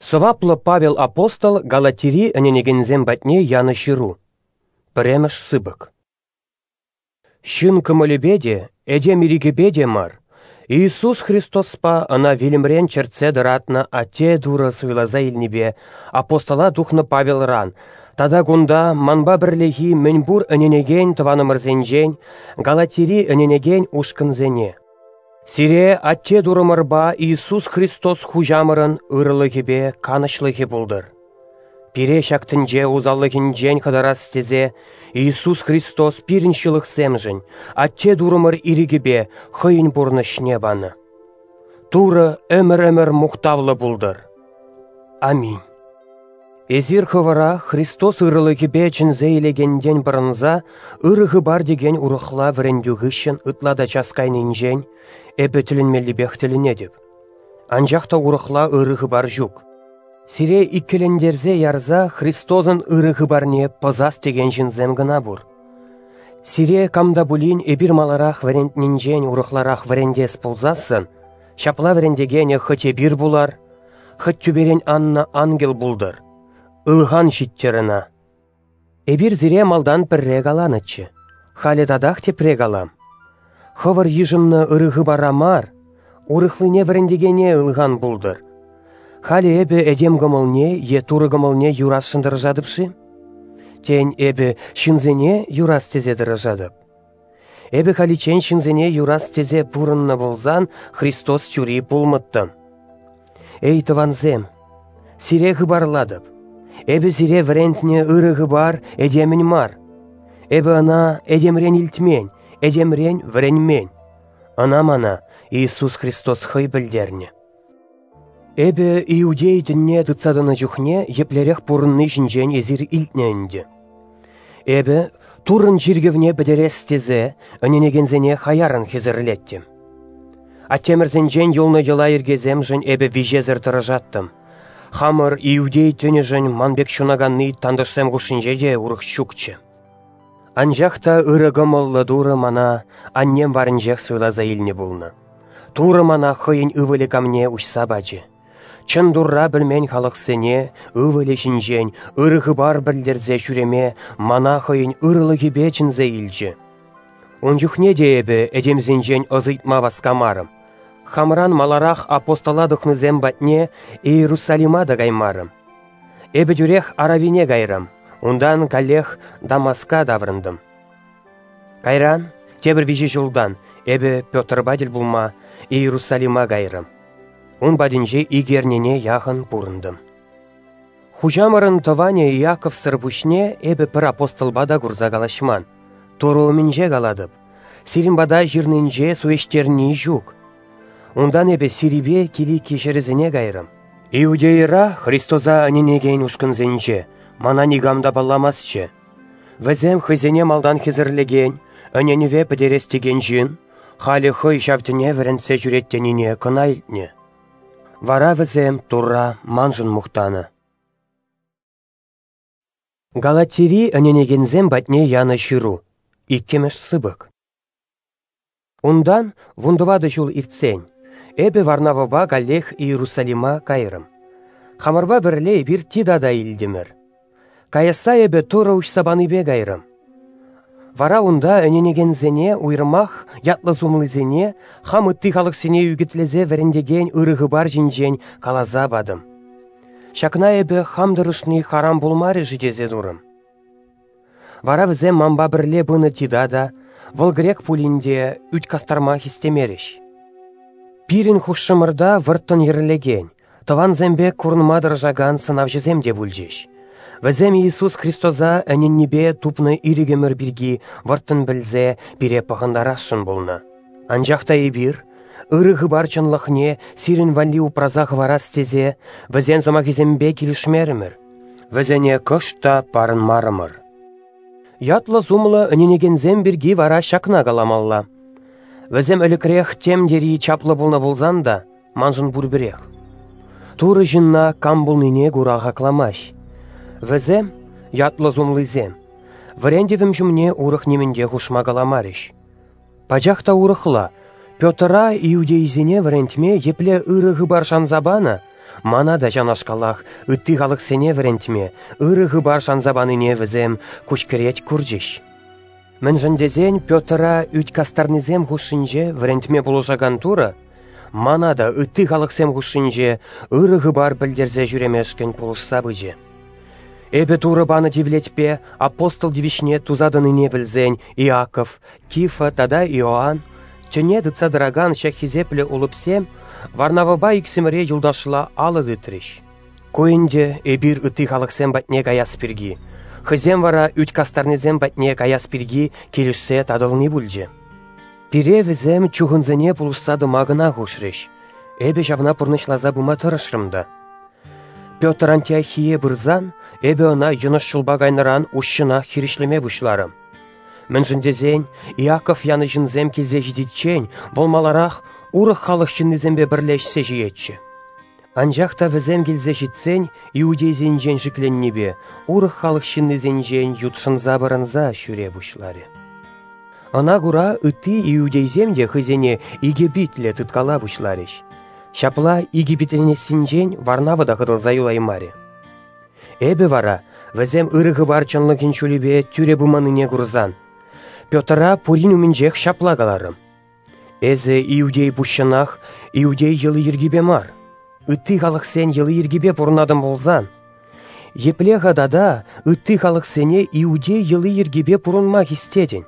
Соваплы Павел апостол Галатири әненегензем бәтне яны шыру. Піреміш сыбык. Шын кымылыбеде, әдем ирігебеде мар. Иисус Христоспа ана вилімрен черце дыратна ате дуры суйлаза илнебе, апостола духны Павел ран. Тада гунда манба бірлеги мінбур әненеген тыванымырзенжен, Галатири әненеген ушкынзене. Сире атте дурымырба Иисус Христос хужамырын ырылыгебе канышлыге булдыр. Пире шактынже узаллыгінжен қыдарас тезе Иисус Христос пиріншілік семжін, атте дурымыр ирігебе хыйын бурнышне баны. Туры өмір мұқтавлы булдыр. Аминь. Эзир хывара Христос ырылыгебе чынзе илегенден бұрынза ырығы бар деген урықла вірендюгішін ытлада часкайнынжен әбі тілінмелі бәқтіліне деп. Анжақта урықла ырығы бар жүк. Сире иккелендерзе ярза Христозын ырығы барне пызас деген жынзем гына бұр. Сире камда бұлін әбір маларақ вәренднінжен урықларақ вәрендес пулзасын, шапла вәрендегені хыте бір бұлар, хыт түберен анна ангел бұлдыр. Илған життеріна. Эбір зире малдан піррек аланычы. Халі дадақ те прек алам. Хывыр ежімні ырығы барамар, урықлыне віріндегене илған бұлдыр. Халі әбі әдем гымылне, е туры гымылне юрас шындыры жадыпшы? Тен әбі шынзене юрас тезе дыры жадып. Әбі халичен шынзене юрас тезе бұрынны болзан Христос чүри бұлмыттым. Эй тыванзем, сире ғыбарладып. Эбі зире врентне ырығы бар, әдемін мар. Эбі ана әдемрен илтмен, әдемрен вренмен. Ана мана Иисус Христос хый білдерне. Эбі иудей дінне дыцадыны жүхне еплерек бұрынны жінжен езір илтненді. Эбі турын жиргевне бідерес тезе, өненегензене хаярын хезірлеттім. Аттемірзенжен елны жыла ергезем жын эбі вижезір тұрыжаттым. Хамыр иудей төне жын манбек шунаганны тандышсем ғушынже де ұрық шукчы. Анжақта ырығы моллы дуры мана аннем варынжех суйлаза илне болны. Туры мана хыйын ывылы камне ұшса бачы. Чын дурра білмен халықсене, ывылы жінжен, ырығы бар білдерзе жүреме, мана хыйын ырылығы бечінзе илчі. Онжухне дейбі әдемзінжен ызытма васкамарым. Хамран маларах апостоладықны зембатне Иерусалима да гаймарым. Эбі дүрех аравине гайрым, ондан калех Дамаска даврындым. Кайран, тебір вижі жолдан, эбі Петр бадел булма Иерусалима гайрым. Он бадинже игернене яғын бұрындым. Хужамырын тыване Иаков сырбушне эбі пір апостол бада гурзагалашман. Тору мінже галадып. Сирин бада жирнінже суештерні жүк. Ондан эбе сирибе кили кешерізіне гайрым. Иудейра Христоза аненеген ушкынзенже, мана нигамда балламасчы. Візем хызене малдан хезірлеген, аненеве пітерестеген жын, халі хый шафтіне вірінсе жүреттеніне кынайлтне. Вара візем турра манжын мұқтаны. Галатири аненегензем батне яны шыру, иккемеш сыбык. Ондан вундывады жул иртсен. Эбі варнавыба галлех Иерусалима кайрым. Хамарба бірле бір тидада илдімір. Каяса эбі тура ұшсабаны бе гайрым. Вара онда өненегензене уйрмах ятлы зумлызене хам ытты халықсене үгітлезе вәріндеген ырығы бар жинжен калаза бадым. Шакна эбі хамдырышны харам болмары жидезе дурым. Вара візе мамба бірле бұны тидада, выл грек пулінде үт кастарма хистемереш. Пирин хушшымырда вырттын ерлеген, тыван зембе курнмадыр жаган сынав жеземде бүлжеш. Візем Иисус Христоза әненнебе тупны ирігемір бірге вырттын білзе бире пағындарашын болны. Анжақта ебір, ырығы бар чынлықне сирин валли упразақ варас тезе, візен зомағызембе келішмерімір. Візене күшта парын марымыр. Ятлы зумлы әненегензем бірге вара шакна галамалла. Візем әлікірек темдері чаплы болна болзан да, манжын бұрбірек. Туры жынна кам болныне ғураға кламаш. Візем, ятлы зумлызем. Варендевім жүмне урық немінде ғушма галамариш. Пажақта урықла, Петра иудейзіне варентме епле ырығы баршан забана, Мана да жанашкалах, ытты халық сене врентме, ырығы бар шанзабаныне візем күшкірет күржеш. Мен жындезен Петра үт кастарнызем хушинже врентме болушаган тура, мана да ытты халық сем хушинже ырығы бар білдерзе жүремешкен полушса быже. Эбе туры баны дивлетпе апостол дивишне тузадыныне білзен Иаков, Кифа, тада Иоанн, тюне дыца дыраган шахизепле улыпсем, Варнаваба иксемре юлдашла алыды треш. Коенде эбир ытты халықсем батне гаяс пирги. Хызем вара үт кастарнезем батне гаяс пирги келішсе тадылны бүлже. Пире візем чуғынзене пулышсады мағына ғушреш. Эбе жавна пұрнышлаза бұма тұрышрымда. Петр Антиохие бұрзан, эбе она юныш шулбагайныран ушшына хиришлеме бұшларым. Мен жындезен, Иаков яны жынзем келзе жидетчен, болмаларақ урық халық жыннезембе бірлешсе жиетші. Анжақта візем келзе житсен, иудейзен жен жікленнебе, урық халық жыннезен жен ютшынза барынза шүре бұшлары. Ана гура үтті иудейземде хызене игебитле тұткала бұшларыш. Шапла игебитленесін жен Варнавада қыдылза юлаймаре. Эбе вара, візем ырығы бар чынлығын шөлібе түре бұманыне ғұрзан. Петра пурин умінжек шаплагаларым. Эзе иудей бұшынақ, иудей елы ергебе мар. Үтті халық сен елы ергебе бұрнадым болзан. Епле ғадада үтті халық сене иудей елы ергебе бұрынмақ істеден.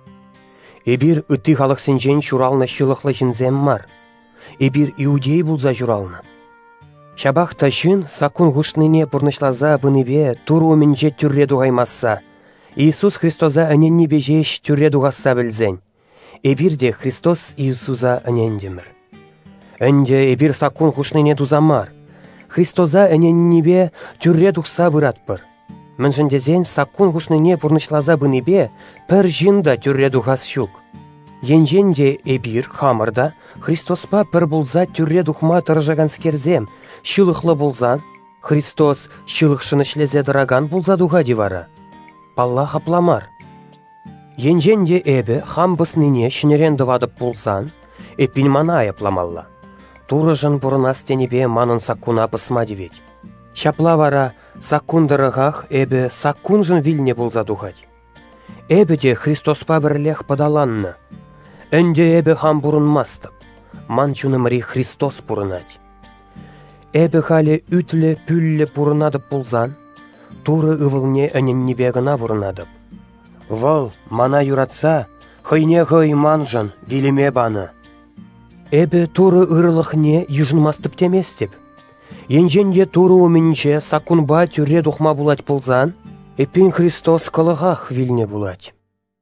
Эбір үтті халық сен жен шуралны шылықлы жінзем мар. Эбір иудей бұлза журалны. Шабақта жын сакун ғушныне бұрнышлаза бұныбе туру өмінже түрре дуғаймасса. Иисус Христоза әненні бежеш түрре дуғасса білзен. Эбирде Христос Иисуса әнендемір. Әнде эбир сакун ғушныне дузамар. Христоза әненнебе түрре дуғса бұратпыр. Мен жындезен сакун ғушныне бұрнышлаза бұныбе пір жында түрре дуғас шук. Енженде эбир хамырда Христоспа пір бұлза түрре дұхма тұржаган скерзем, шылықлы бұлзан, Христос шылықшыны шлезе дыраган бұлза дуға дивара. Палла хапламар. Енженде эбі хам бысныне шинерен дывадып бұлзан, эппін мана аяпламалла. Турыжын бұрынас тенебе манын сакуна пысма девет. Шапла вара сакундырығақ эбі сакунжын вилне бұлза дуғад. Эбі де Христоспа бірлех падаланны. Энде эбі хам бұрынмастып. Манчунымри Христос бұрынад. Эбі халі үтлі пүллі бұрынадып бұлзан, туры ывылне әненнебе гына бұрынадып. Вал, мана юратса, хыйне хый манжын, вилеме баны. Эбі туры ырылықне южынмастып теместіп. Енженде туры өмінче сакунба түрре дұхма бұлать бұлзан, эпин Христос кылығақ вилне бұлать.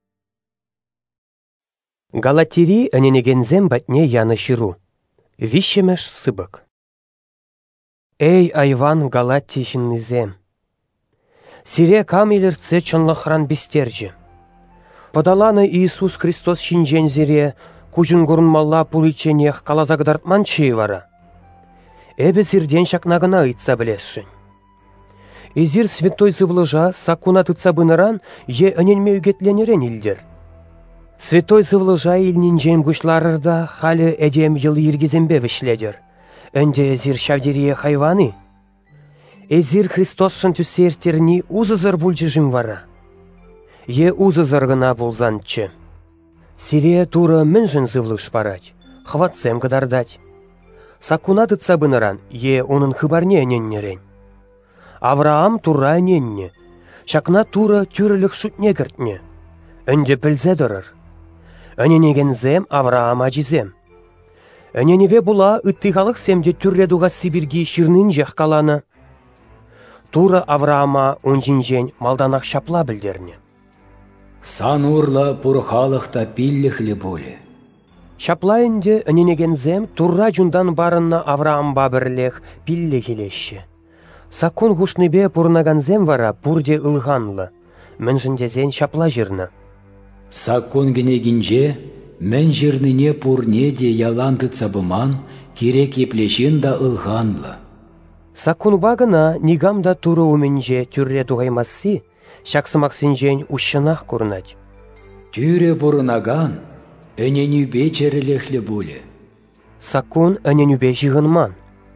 Галатири әненегензем батне яны шыру. Вишемеш сыбык. Эй айван Галатти жыннызем. Сире камелерце чынлықран бестерджі. Подаланы Иисус Христос шинжен зире, кужын гұрынмалла пулыченех калазагдартман чейвара. Эбе зирден шакнагына ыйтса білесшін. Эзир святой зывлыжа сакуна тытса быныран е өненме үгетленерен илдер. Святой зывлыжа илнинжен гушларырда халі эдем йылы ергезембе вішледер. Өнде эзир шавдерие хайваны. Эзир Христосшын түсертерни узызыр бүлжіжім вара. Е узызыр гына бұлзанчы. Сире тура мінжін зывлыш барать, хватсем кадардать. Сакуна тытса быныран, е onun хыбарне неннерен. Авраам тура ненне, шакна тура түрілік шутне кіртне. Өнде пілзе дырыр. Өненегензем Авраам ажизем. Өненеве була ыттығалық семде түрре дуға Сибирги шырнын жех каланы. Тура Авраама онжинжен малданақ шапла білдерне. Сан урла пұрхалықта пилліхлі боле. Шапла энде өненегензем турра жундан барынна Авраам бабірлех пиллі келеші. Сакун ғушныбе пұрнаганзем вара пұрде ылғанлы. Мен жіндезен шапла жырны. Сакун генегінже, мен жырныне пұрне де яланды цабыман, керек еплешін да ылғанлы. Сакун багына нигамда туры уменже түрре туғаймасы, шақсымақсынжен ұшынақ көрнад. Түрре бұрынаган, өненюбе черелехлі боле. Сакун өненюбе жығынман,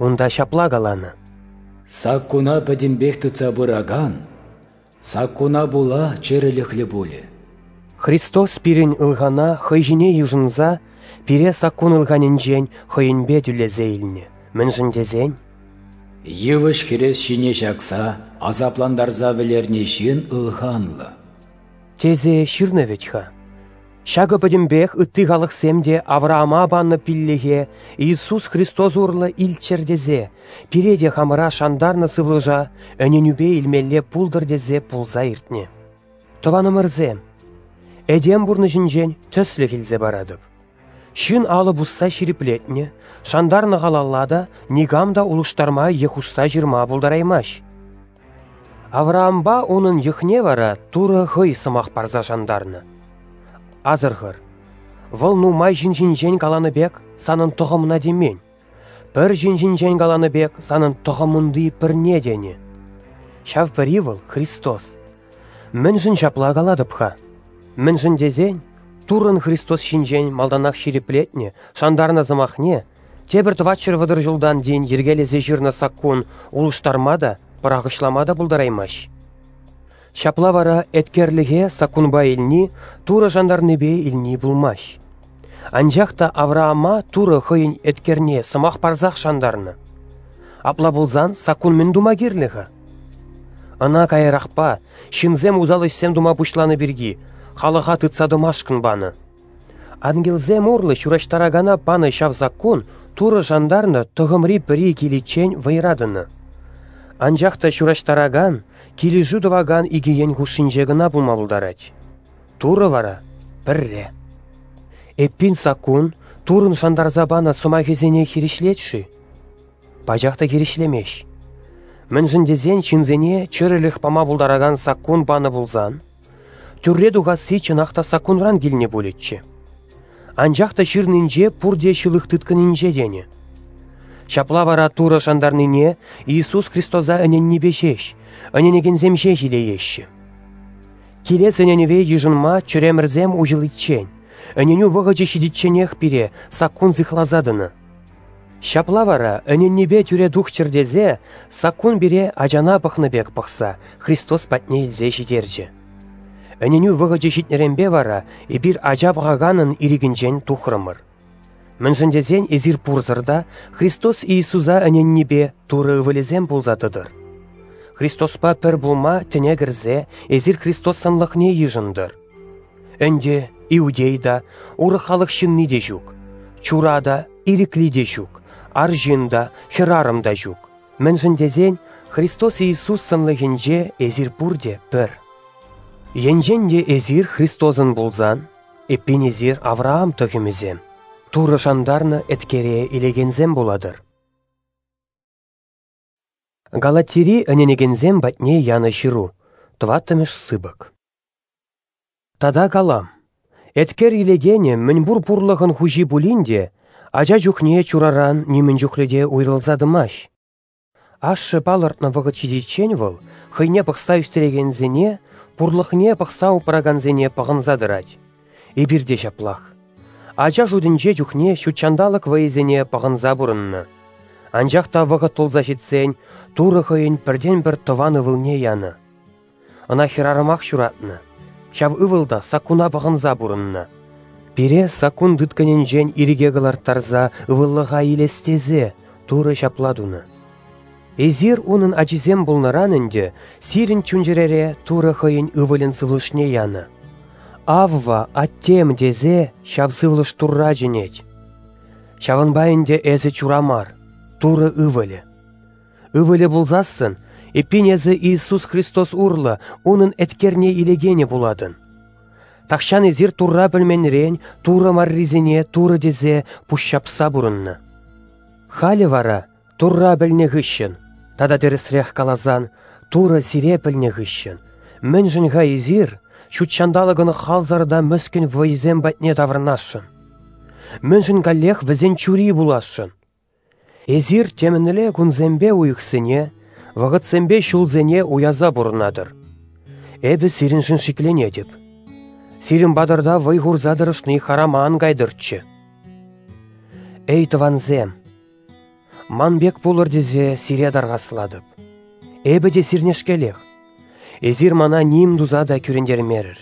Унда çапла каланы. Саккуна пӹтімбех тыца быраган, саккуна була чӹрӹлӹхлі буле. Христос пирен ылғана хыйжине южынза, пире саккун ылғаненжен хыйынбе түлезе илне. Мӹнжӹн дезен? Йывыш херес шине çакса, азапландарза вӹлерне çын ылғанлы. Тезе çирнă ветьха. Çакы пӹтімбех ытти халăхсемде Авраама банны пиллехе Иисус Христос урлы илчердезе, пиреде хамыра шандарны сывлыжа, ӹненюбе илмелле пулдырдезе пулза иртне. Тăванымырзем, эдем бурны çинчен тăсле килсе барадып. Çын алы бусса çириплетнне, шандарны халаллада нигамда улуштарма ехушса жирма булдараймаш. Авраамба унын йыхне вара туры хый сымах парза шандарны. Азырғыр, вăл нумай çинчен каланы бек санын тăхăмна демен. Пір çинчен каланы бек санын тăхăмынди пірне дене. Çав пірри вăл Христос. Мӹншӹн çапла каладыпха. Мӹншӹн дезен, турын Христос çинчен малданах çириплетнне, шандарны зымахне, тебір твачыр вăдыр жылдан ден ергелесе жирнă саккун улуштармада, пырағышламада булдараймаш. Çапла вара эткерліге саккунба илни, туры жандарнебе илни булмаш. Анчахта Авраама туры хыйын эткерне сымах парзах шандарны. Апла булзан саккун мін дума кирлігі. Ына кайрақпа, çынсем узалышсем дума пучланы бірги, халыға тытса думашкын баны. Ангелзем урлы çураçтарагана паны çав саккун, туры жандарны тăхăмри пірри киличен вайрадыны. Анчахта çураçтараган, килижу дываган игиен хушинче гына булма булдарать. Туры вара пірре. Эппин саккун турын шандарза бана сума кезене хиришлетши. Пажахта хиришлемеш. Мӹншӹн дезен чынзене чырылых пама булдараган саккун баны булзан, тюрре дугасы чынахта саккунран килне булетче. Анчахта çирнинче пурде çылых тыткынинче дене. Çапла вара туры шандарнине Иисус Христоза ӹненни бешеш, ӹненекенземше жилеешші. Келес ӹненеве йыжынма чӹремрзем ужылитчен, ӹненю вăхăче çидитченех пире саккун зыхлазадыны. Çапла вара ӹненнипе тюре дух чӹрдезе, саккун бире ачана пăхнăпек пăхса, Христос патне илсе çитерчӗ. Ӹненю вăхăче çитнеремпе вара эпир ача пăхаганын ирикинчен тухрăмăр. Мӹншӹн дезен эзир пурзырда Христос Иисуса ӹненнипе туры ывăлесем пулса тăдыр. Христоспа пір булма тіне кірзе, эзир Христос санлықне йыжындыр. Өнде иудейда, уры халық шынны де жүк. Чурада, ирикли де жүк. Аржында, херарымда жүк. Мӹншӹн дезен Христос Иисус санлығынже эзир пурде пір. Енженде эзир Христозын булзан, эппин эзир Авраам тăхымезем. Туры шандарны эткере илегензем буладыр. Галатири ӹненекензем батне яны çыру, тываттымеш сыбык. Тада калам. Эткер илегене мӹнь бур пурлăхын хужи пулинде, ача чухне чураран нимӹн чухледе уйрылзадымаш. Ашшы палыртнă вăхăт çитиччен вăл, хыйне пăхса үстерегензене, пурлăхне пăхса упраганзене пăхынзадырать. Эпирде çаплах. Ача жудинче чухне çутчандалык вăйсене пăхынса пурыннă. Анчахта вăхăт толса çитсен, туры хăйын пірден-пір тăван ывылне яны. Ына херарымах çуратнă. Çав ывылда саккуна пăхынса пурыннă. Пире саккун тыткăненчен ириге кыларттарса ывыллăха илестезе, туры çапладуны. Эзир унын ачисем пулныран ӹнде сирін чунчерере туры хăйын ывылын сывлышне яны. Авва аттем дезе çав сывлыш турра жинеть. Çавăнба эзі чурамар, туры ывылы. Ывылы булзасын, эппинезі Иисус Христос урлы, унын эткерне илегене буладын. Тахшан эзир турра пӹлменрен, туры марризене, туры дезе пущапса бурынны. Халі вара турра пӹлне хыщын, тада тересрех калазан, туры сире пӹлне хыщын. Мӹншӹн ха эзир, чутчандалыгыны халзарда мөскен вăйсем патне таврнашшын. Мӹншӹн каллех вӹсен чури булашшын. Эзир темініле күнзембе уйықсыне, вағытсембе шулзене уяза бұрынадыр. Эбі сиріншін шиклене деп. Сирін бадырда вай ғурзадырышны хараман гайдырчы. Эй тыванзем, Манбек болыр дезе сире дарғасыладып. Эбі де сирнешкелех. Эзир мана ним дузада күрендермерір.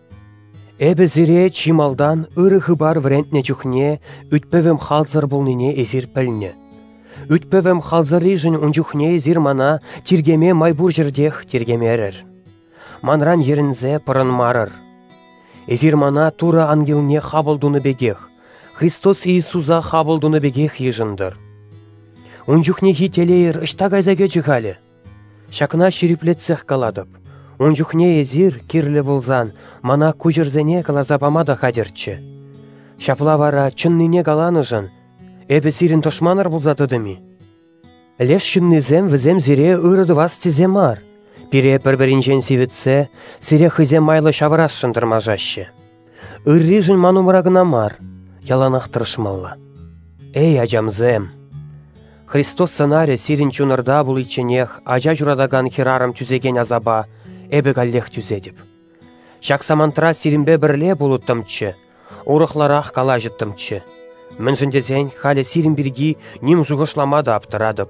Эбі зире чималдан ырығы бар врентне жүхне үтпевім халзыр болныне эзир піліне. Үтпевім халзыр ижін ұнжухне эзир мана тиргеме майбур жердех тиргемерір. Манран ерінзе пырын марыр. Эзир мана тура ангелне хабылдуны бегех. Христос Иисуса хабылдуны бегех ежіндір. Унжухне хителейір ішта гайзаге жығалі. Шакна шириплетсех каладып. Унжухне езир кирлі болзан, мана күжірзене калазапамада хадерчі. Шапла вара чынныне галаныжын, эбі сирін тошманыр болзатыдыми. Леш шыннызем візем зире ырыды вас тізем ар. Пире пір-бірінжен сивітсе, сире хызем майлы шавырас шындырмажашы. Ыррижын манумырагына мар, яланақ тырышмалла. Эй, ажамзем! Христос сценарий сирин чунырда бұл иченех ажа журадаган хирарым түзеген азаба, эбі галлех түзедіп. Шаксамантра сиринбе бірле болуттымчы, урықларақ кала жыттымчы. Мінжіндезен халі сирин бірги ним жуғышламада аптырадып.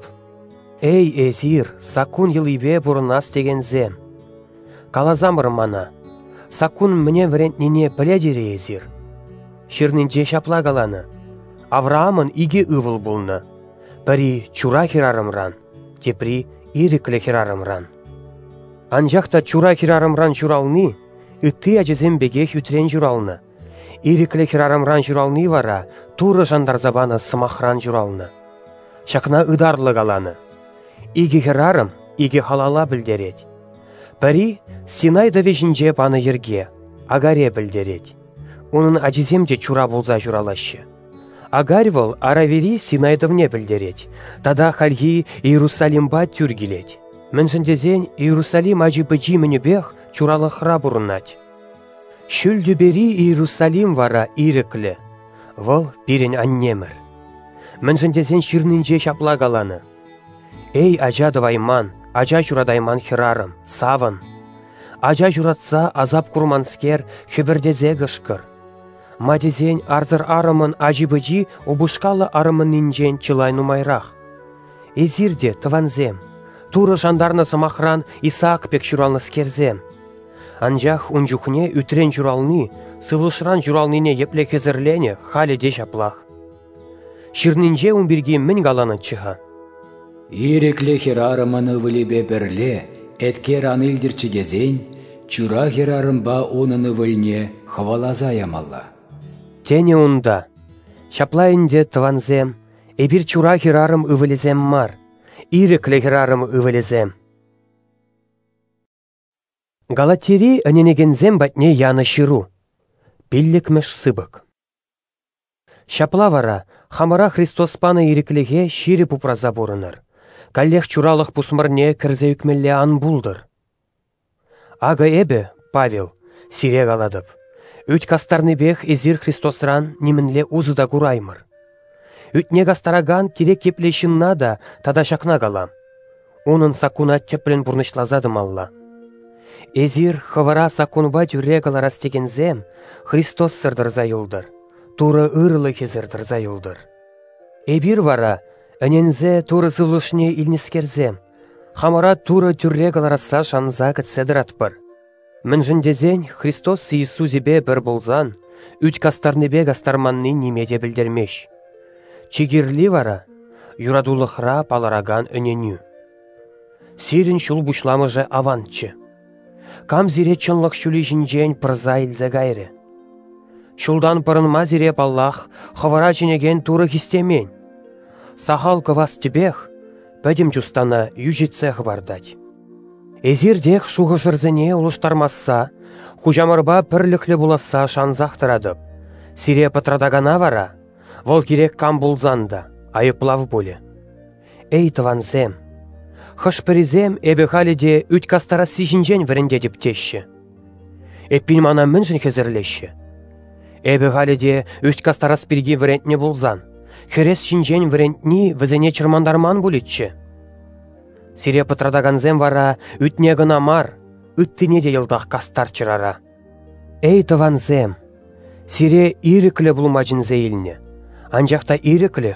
Эй, эзир, сакун йылыбе бұрынас деген зем. Калазамыр мана, сакун мне врентнине біледері эзир. Ширнинже шапла галаны, Авраамын иге ывыл бұлны. Пари чура хирарымран, тепри ирикле хирарымран. Анжақта чура хирарымран журалны, үтті әжізем бегех үтрен журалны. Ирикле хирарымран журалны вара, туры жандарзабаны сымахран журалны. Шакна ыдарлы галаны. Иге хирарым, иге халала білдерет. Пари Синайда вежінже баны ерге, агаре білдерет. Оның әжіземде чура болза журалашы. Агарьвал аравери Синайдовне білдерет. Тада хальги Иерусалимба түргелет. Мінжіндезен Иерусалим ажибыжи мінібех чуралықра бұрынат. Шүлді бері Иерусалим вара иреклі. Вал пирен аннемір. Мінжіндезен ширнінже шапла галаны. Эй, ажа давайман, ажа журадайман хирарым, савын. Ажа журатса азап курманскер хібірдезе гышкыр. Мадезен арзыр арымын ажибыжи обушкалы арымын нинжен чылайну майрақ. Эзирде тыванзем, туры жандарны сымахран Исаак пек журалны скерзем. Анжақ унжухне үтрен журалны, сывылшыран журалныне епле хезірлене халі де шаплах. Ширнинже унберге мін галаны чыға. Ирекле хирарымыны вылебе бірле, эткер анылдырчы кезен, чура хирарымба оныны выльне хвалаза ямалла. Тене унда. Шаплайынде тыванзем, эбір чура хирарым ывылезем мар, ирекле хирарым ывылезем. Галатери аненегензем батне яны ширу. Пилликмеш сыбык. Шапла вара, хамыра Христос паны иреклеге шире пупраза бурыныр. Каллех чуралық пусмырне кірзе үкмелле ан булдыр. Ага эбе, Павел, сире галадып. Үт кастарны бех эзир Христосран немінле узыда кураймыр. Үтне гастараган керек кеплешінна да тада шакна галам. Онын сакуна теплен бурнышлазадым алла. Эзир хывара сакунба тюре галарас тегензем Христос сырдырза юлдыр. Туры ырлы хезірдырза юлдыр. Эбир вара, әнензе туры сывлышне илнескерзем. Хамара туры тюре галараса шанза кітседір атпыр. Мінжіндезен Христос Иисузебе бір болзан, үт кастарнебе гастарманны немеде білдермеш. Чигирли вара, юрадулықра палараган өненю. Сирин шул бушламыжы авантчы. Кам зире чынлық шүлі жінжен пырза илзе гайры. Шулдан пырынма зире паллах, хавара ченеген туры хистемен. Сахал кывас тебех, пәдім жустана южитсех бардать. Эзирдех шуғы жырзене улыштармасса, хужамырба пірліклі буласа шанзақтырадып. Сире патрадагана вара, вол керек кам булзанда, айыплав боле. Эй тыванзем, хышпыризем эбі халиде үт кастара сижінжен вірінде деп теші. Эппін мана мінжін хезірлеші. Эбі халиде үт кастара спирги вірентне булзан, херес шинжен вірентні візене чырмандарман булетші. Сире патрадаганзем вара үтне гына мар, үттіне де елдақ кастар чырара. Эй тыванзем, сире иреклі бұлмачын зейліне. Анжақта ирекліх,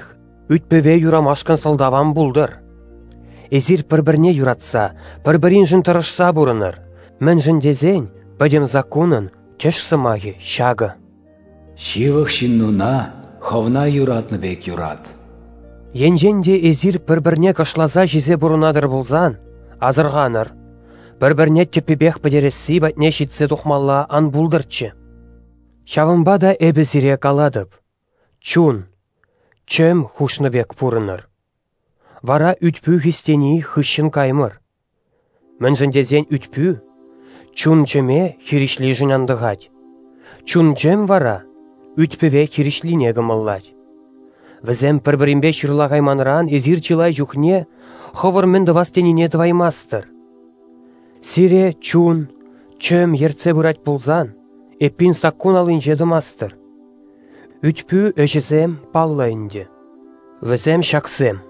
Үтпеве юрамашкан салдаван булдыр. Эзир пір-бірне юратса, пір-бірін жын тұрышса бұрыныр. Мен жын дезен, бәдем законын, теш сымағы, шағы. Шивых шиннуна, ховна юратны бек юрат. Енженде эзир пір-бірне кышлаза жезе бұрынадыр болзан, азырғаныр. Бір-бірне тепебех бәдересі бәтне шитсе тухмалла ан булдырчы. Шавынба да әбізіре каладып. Чун, чөм хушныбек пурыныр. Вара үтпü хистени хыщын каймыр. Мен жындезен үтпü, чун чеме хиришли жынандығад. Чун чем вара, үтпеве хиришлине гымыллад. Візем пір-бірінбе шырлағайманран езір чылай жүхне, ховыр мінді вастеніне тваймастыр. Сире чун, чөм ерце бұрат бұлзан, эппин саккун алын жедімастыр. Үтпü өжізем паллайынды. Візем шаксем.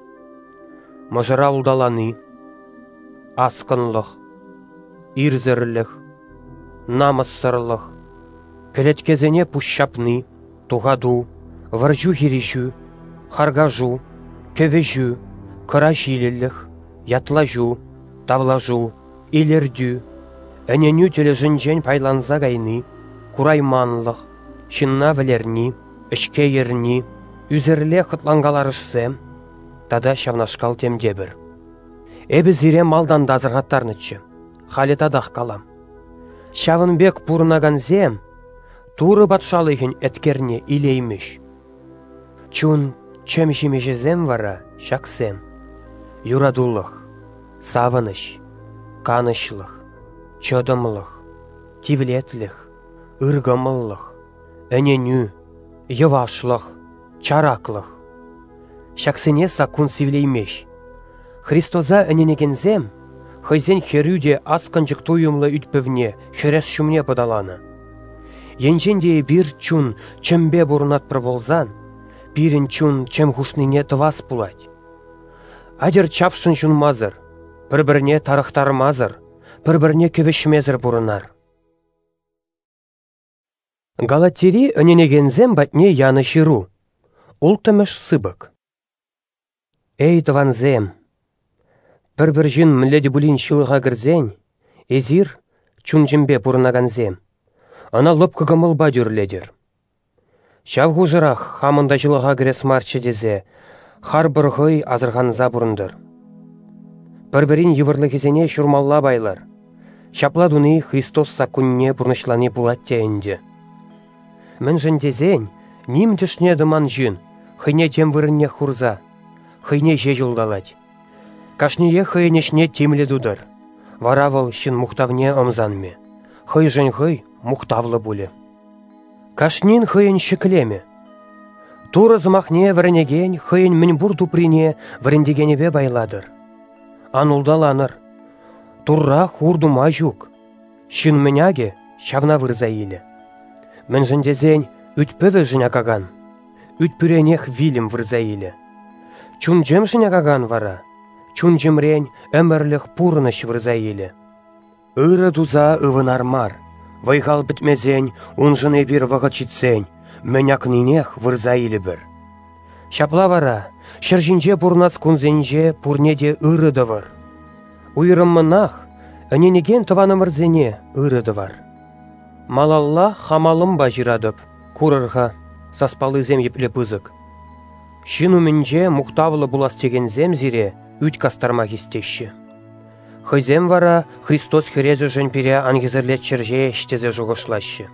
Мажыра улдаланы, аскынлық, ирзірлік, намыссырлық, келеткезене пұшшапны, туғаду, варжу хирижу, харгажу, көвежу, кыражилілік, ятлажу, тавлажу, илердю, әненю тележінжен пайланза гайны, курайманлық, шынна вілерні, ішке ерні, үзірле қытлангаларышсем, тада шавнашкал темдебір. Эбі зире малдан дазырғаттарнычы, халета дақ калам. Шавынбек пурынаган зем, туры батшалығын әткерне илейміш. Чун чөм жемежезем вара шаксем. Юрадулық, савыныш, канышлық, чодымлық, тивлетлік, ыргымыллық, әненю, йывашлық, чараклық. Шаксене сакун сивлеймеш. Христоза әненегензем, хайзен херюде асканчык туюмлы үтпівне херес шумне подаланы. Енженде бір чун чембе бурнат проболзан, бірін чун чем хушныне тывас пулать. Адер чапшын жун мазыр, бір-бірне тарықтар мазыр, бір-бірне көвешмезір бурынар. Галатери әненегензем батне яны ширу, ултымыш сыбык. Эй, тыванзем! Бір-бір жын мүледі бұлін шылыға кірзен, езір чун жембе пурынаганзем. Ана лыпкы гымылба дүрледір. Шавғу жырақ хамында жылыға кірес марчы дезе, хар бірғый азырғанза бұрынdır. Бір-бірін евырлы кезене шурмалла байлар. Шапладуны Христос сакунне бұрнышланы бұлатте әнді. Мен жындезен, ним дышне дыман жын, хыне тем вырынне хурза. Хыйне же жолдалать. Кашние хыйнешне темле дудыр. Варавыл шын мухтавне омзанме. Хый жын хый мухтавлы буле. Кашнин хыйын шіклеме. Туры зымахне варенеген хыйын мінбур туприне варендегенебе байладыр. Анулдаланыр. Турра хурдума жук. Шын міняге шавна вырза иле. Мен жындезен үтпөве жыня каган. Үтпүренех вилім вырза иле. Чунжем жынягаган вара, чунжемрен әмірлік пурыныш вырза елі. Үрі дуза ывынармар, вайғал бітмезен, унжыны бір вағычитсен, мәнякнинех вырза елі бір. Шапла вара, шыржинже пурнас кунзенже пурнеде ырыды вар. Уйрыммынах, әненеген тываны вырзене ырыды вар. Малалла хамалым бажирадып, курырға, саспалы зем епле пызык. Шыну мінже мұқтавылы бұлас теген зем зире үт кастарма хистеші. Хызем вара Христос херезу жын пире ангезірлет черже ештезе жоғышлашы.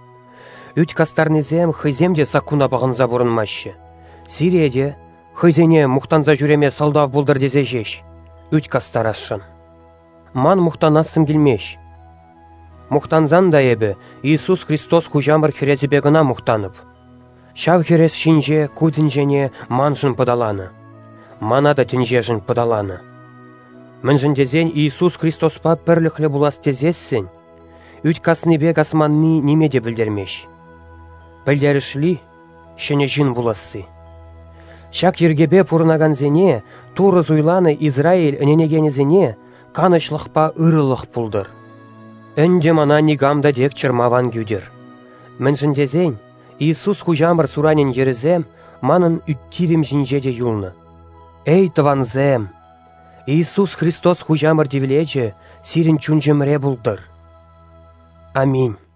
Үт кастарны зем хыземде сакуна бағынза бұрынмашы. Сиреде хызене мұқтанза жүреме салдав бұлдыр дезе жеш. Үт кастарашын. Ман мұқтанасым келмеш. Мұқтанзан да ебі Иисус Христос хужамыр херезібе гына мұқтанып. Шав херес шинже, кудінжене манжын подаланы. Мана да тінжежін подаланы. Мен жіндезен Иисус Христоспа пірліклі бұлас тезессен, үт касныбе касманны немеде білдермеш. Білдерішли, шене жын бұласы. Шак ергебе пұрынаган зене, туры зуйланы Израиль әненегенезене, канышлықпа ырылық пулдыр. Өнде мана нигамда дек чырмаван гюдер. Мен жіндезен, Иисус хужамыр суранен ерізем, манын үттирем жинже де юлны. Эй, тыванзем! Иисус Христос хужамыр дивлече, сирин чунжемре булдыр. Аминь.